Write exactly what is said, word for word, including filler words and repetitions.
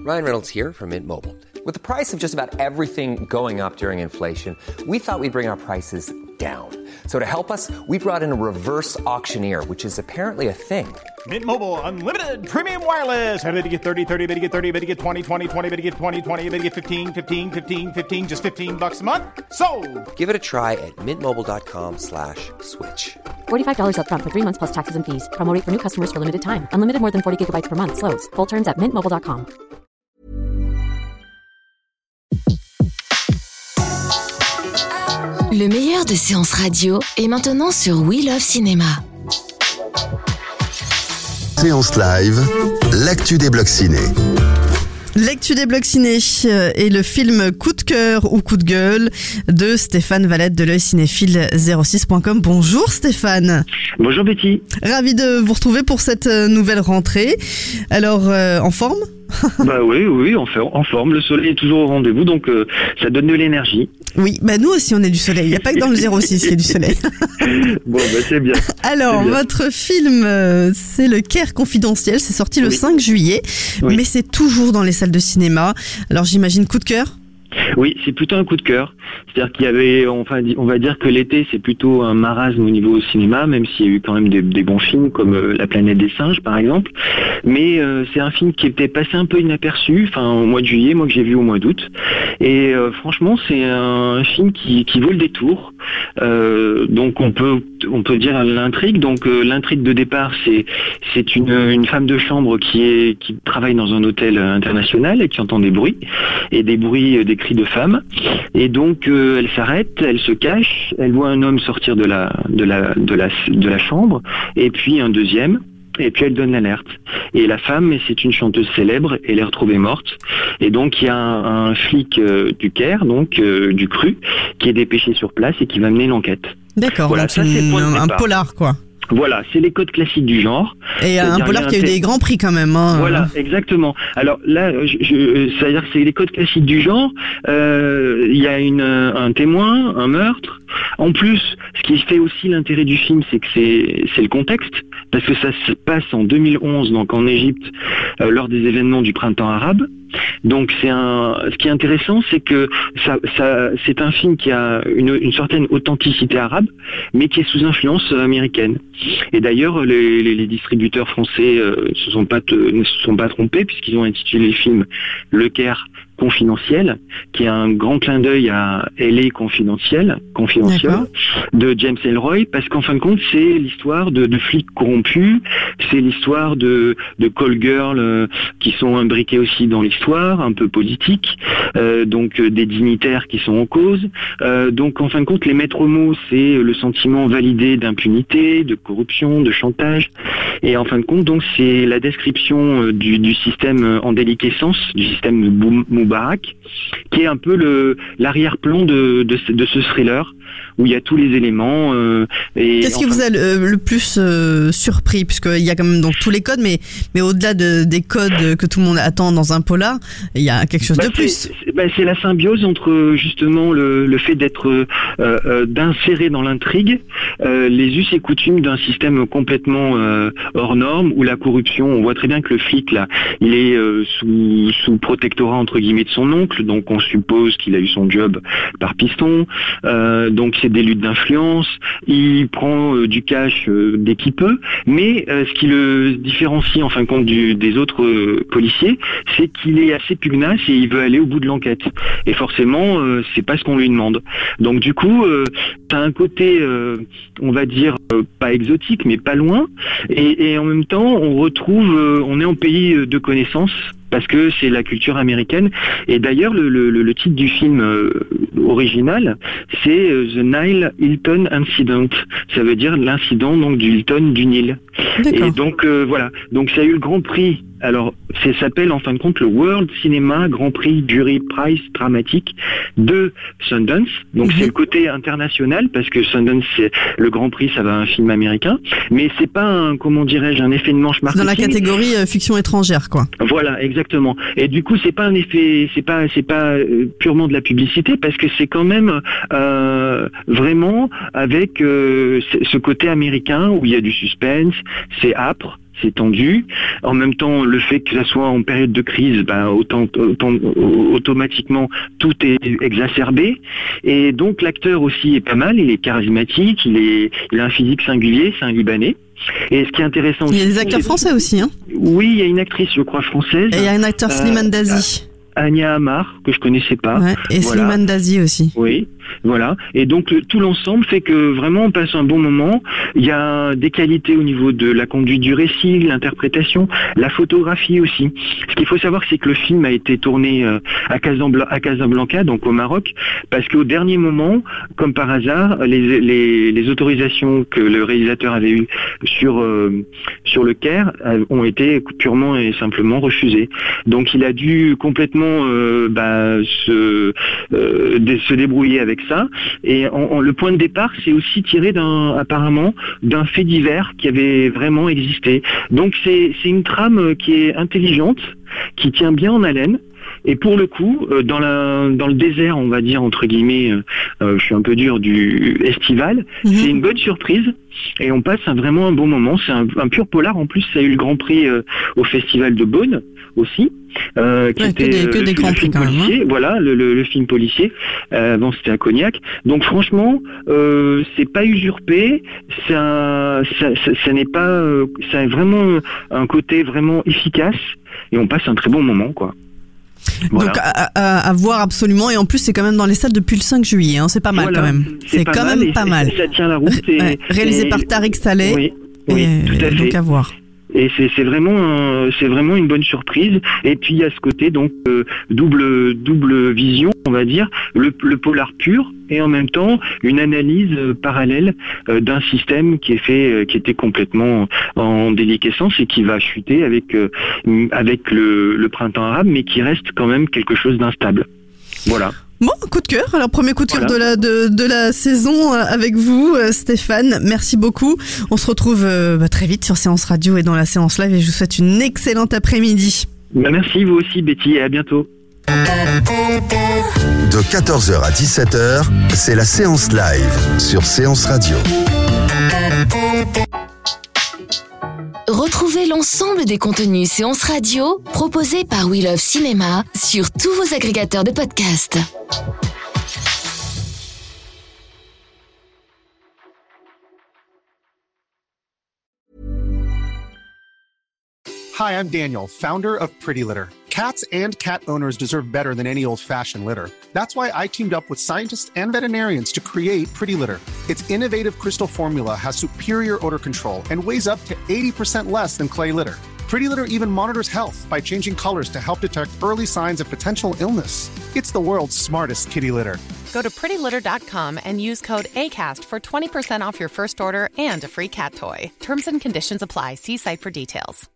Ryan Reynolds here from Mint Mobile. With the price of just about everything going up during inflation, we thought we'd bring our prices down. So to help us, we brought in a reverse auctioneer, which is apparently a thing. Mint Mobile Unlimited Premium Wireless. How to get thirty, thirty, how to get thirty, how to get twenty, twenty, twenty, how to get twenty, twenty, how to get fifteen, fifteen, fifteen, fifteen, just fifteen bucks a month? Sold! Give it a try at mintmobile.com slash switch. forty-five dollars up front for three months plus taxes and fees. Promo rate for new customers for limited time. Unlimited more than forty gigabytes per month. Slows full terms at mint mobile dot com. Le meilleur de séances radio est maintenant sur We Love Cinéma. Séance live, l'actu des blocs ciné. L'actu des blocs ciné est le film Coup de cœur ou coup de gueule de Stéphane Valette de l'œil cinéphile zéro six point com. Bonjour Stéphane. Bonjour Betty. Ravi de vous retrouver pour cette nouvelle rentrée. Alors, euh, en forme ? Bah oui, oui, en forme. Le soleil est toujours au rendez-vous, donc euh, ça donne de l'énergie. Oui, bah nous aussi on est du soleil. Il n'y a pas que dans le zéro six qu'il y a du soleil. Bon, bah c'est bien. Alors, c'est bien. Votre film, euh, c'est Le Caire confidentiel. C'est sorti le oui. cinq juillet, oui. mais c'est toujours dans les salles de cinéma. Alors j'imagine coup de cœur ? Oui, c'est plutôt un coup de cœur. C'est-à-dire qu'il y avait, enfin, on va dire que l'été, c'est plutôt un marasme au niveau cinéma, même s'il y a eu quand même des, des bons films comme euh, La planète des singes, par exemple. Mais euh, c'est un film qui était passé un peu inaperçu, enfin, au mois de juillet, moi que j'ai vu au mois d'août. Et euh, franchement, c'est un film qui, qui vaut le détour. Euh, donc, on peut, on peut dire l'intrigue. Donc, euh, l'intrigue de départ, c'est, c'est une, une femme de chambre qui est, qui travaille dans un hôtel international et qui entend des bruits et des bruits, des cris de femmes. Et donc, euh, elle s'arrête, elle se cache, elle voit un homme sortir de la, de la, de la, de la chambre, et puis un deuxième. Et puis elle donne l'alerte. Et la femme, c'est une chanteuse célèbre, elle est retrouvée morte. Et donc il y a un, un flic euh, du Caire, donc euh, du Cru, qui est dépêché sur place et qui va mener l'enquête. D'accord, voilà, donc ça, c'est une, un départ. Polar quoi. Voilà, c'est les codes classiques du genre. Et un polar qui a eu des grands prix quand même. Hein. Voilà, exactement. Alors là, je, je, c'est-à-dire que c'est les codes classiques du genre. Euh, il y a une, un témoin, un meurtre. En plus, ce qui fait aussi l'intérêt du film, c'est que c'est, c'est le contexte, parce que ça se passe en deux mille onze, donc en Égypte, euh, lors des événements du printemps arabe. Donc c'est un. Ce qui est intéressant, c'est que ça, ça, c'est un film qui a une, une certaine authenticité arabe, mais qui est sous influence américaine. Et d'ailleurs, les, les, les distributeurs français euh, se sont pas te, ne se sont pas trompés puisqu'ils ont intitulé le film Le Caire confidentiel, qui est un grand clin d'œil à L A confidentiel, confidentiel de James Ellroy, parce qu'en fin de compte, c'est l'histoire de, de flics corrompus, c'est l'histoire de, de call girls euh, qui sont imbriqués aussi dans l'histoire, un peu politique, euh, donc euh, des dignitaires qui sont en cause. Euh, donc en fin de compte, les maîtres mots, c'est le sentiment validé d'impunité, de corruption, de chantage. Et en fin de compte, donc c'est la description euh, du, du système en déliquescence, du système de Moubarak, qui est un peu le l'arrière-plan de, de, de ce thriller où il y a tous les éléments. Euh, et Qu'est-ce enfin, qui vous a le, le plus euh, surpris, puisqu'il y a quand même donc tous les codes, mais mais au-delà de, des codes que tout le monde attend dans un polar, il y a quelque chose bah de plus. C'est, c'est, bah c'est la symbiose entre justement le, le fait d'être euh, euh, d'insérer dans l'intrigue euh, les us et coutumes d'un système complètement euh, hors norme où la corruption. On voit très bien que le flic là, il est euh, sous sous protectorat entre guillemets de son oncle, donc on suppose qu'il a eu son job par piston. Euh, donc c'est des luttes d'influence. Il prend euh, du cash euh, dès qu'il peut, mais euh, ce qui le différencie en fin de compte du, des autres euh, policiers, c'est qu'il est assez pugnace et il veut aller au bout de l'enquête. Et forcément, euh, c'est pas ce qu'on lui demande. Donc du coup, euh, t'as un côté, euh, on va dire, euh, pas exotique, mais pas loin. Et, et en même temps, on retrouve, euh, on est en pays de connaissance, parce que c'est la culture américaine. Et d'ailleurs, le, le, le titre du film euh, original, c'est euh, The Nile Hilton Incident. Ça veut dire l'incident donc du Hilton du Nil. D'accord. Et donc euh, voilà. Donc ça a eu le Grand Prix. Alors, ça s'appelle en fin de compte le World Cinema Grand Prix Jury Prize Dramatique de Sundance. Donc mm-hmm. c'est le côté international parce que Sundance, c'est le Grand Prix, ça va à un film américain, mais c'est pas un, comment dirais-je, un effet de manche marketing. Dans la catégorie euh, fiction étrangère, quoi. Voilà, exactement. Et du coup, c'est pas un effet, c'est pas, c'est pas euh, purement de la publicité parce que c'est quand même euh, vraiment avec euh, ce côté américain où il y a du suspense, c'est âpre. c'est tendu. En même temps, le fait que ça soit en période de crise, ben, autant, autant, automatiquement, tout est exacerbé. Et donc, l'acteur aussi est pas mal, il est charismatique, il, est, il a un physique singulier, c'est un Libanais. Et ce qui est intéressant aussi... Il y a des acteurs français aussi, hein. Oui, il y a une actrice, je crois, française. Et il y a un acteur Slimane Dazi. Euh, Anya Amar, que je connaissais pas. Ouais, et voilà. Slimane Dazi aussi. Oui, voilà. Et donc le, tout l'ensemble fait que vraiment on passe un bon moment. Il y a des qualités au niveau de la conduite du récit, l'interprétation, la photographie aussi. Ce qu'il faut savoir, c'est que le film a été tourné euh, à, Casablanca, à Casablanca, donc au Maroc, parce qu'au dernier moment, comme par hasard, les, les, les autorisations que le réalisateur avait eues sur, euh, sur le Caire euh, ont été purement et simplement refusées. Donc il a dû complètement Euh, bah, se, euh, de, se débrouiller avec ça. Et en, en, le point de départ, c'est aussi tiré d'un, apparemment d'un fait divers qui avait vraiment existé. Donc c'est, c'est une trame qui est intelligente, qui tient bien en haleine. Et pour le coup, euh, dans, la, dans le désert, on va dire, entre guillemets, euh, euh, je suis un peu dur, du estival, mmh. c'est une bonne surprise. Et on passe un, vraiment un bon moment. C'est un, un pur polar. En plus, ça a eu le Grand Prix euh, au Festival de Beaune aussi. Euh, qui ouais, était que des, que le, des le grands film prix, policier, quand même, hein. Voilà, le, le, le film policier. Euh, bon, c'était à Cognac. Donc franchement, euh, c'est pas usurpé. Ça, ça, ça, ça n'est pas. Euh, ça a vraiment un côté vraiment efficace. Et on passe un très bon moment, quoi. Voilà. Donc à, à, à voir absolument, et en plus c'est quand même dans les salles depuis le cinq juillet, hein. C'est pas mal voilà, quand même. C'est, c'est pas quand mal même pas mal. Ça tient la route. Et, ouais, réalisé et, par Tariq Saleh. Oui, oui, et, tout à fait. Donc à voir. Et c'est, c'est vraiment, un, c'est vraiment une bonne surprise. Et puis il y a ce côté donc euh, double, double vision, on va dire, le, le polar pur et en même temps une analyse euh, parallèle euh, d'un système qui est fait, euh, qui était complètement en déliquescence et qui va chuter avec euh, avec le, le printemps arabe, mais qui reste quand même quelque chose d'instable. Voilà. Bon, coup de cœur. Alors, premier coup de cœur voilà. de, la, de, de la saison avec vous, Stéphane. Merci beaucoup. On se retrouve euh, bah, très vite sur Séance Radio et dans la séance live et je vous souhaite une excellente après-midi. Bah, merci, vous aussi, Betty, et à bientôt. De quatorze heures à dix-sept heures, c'est la séance live sur Séance Radio. Retrouvez l'ensemble des contenus Séance Radio proposés par We Love Cinéma sur tous vos agrégateurs de podcasts. Hi, I'm Daniel, founder of Pretty Litter. Cats and cat owners deserve better than any old-fashioned litter. That's why I teamed up with scientists and veterinarians to create Pretty Litter. Its innovative crystal formula has superior odor control and weighs up to eighty percent less than clay litter. Pretty Litter even monitors health by changing colors to help detect early signs of potential illness. It's the world's smartest kitty litter. Go to pretty litter dot com and use code ACAST for twenty percent off your first order and a free cat toy. Terms and conditions apply. See site for details.